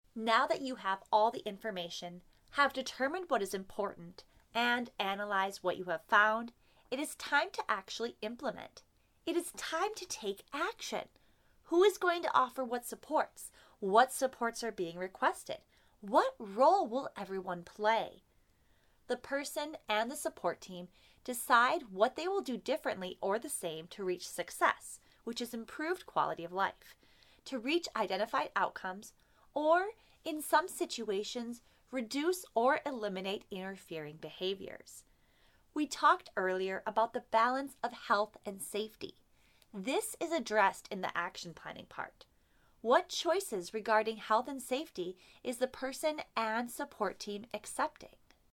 Now that you have all the information, have determined what is important, and analyzed what you have found, it is time to actually implement. It is time to take action. Who is going to offer what supports? What supports are being requested? What role will everyone play? The person and the support team decide what they will do differently or the same to reach success, which is improved quality of life, to reach identified outcomes, or, in some situations, reduce or eliminate interfering behaviors. We talked earlier about the balance of health and safety. This is addressed in the action planning part. What choices regarding health and safety is the person and support team accepting?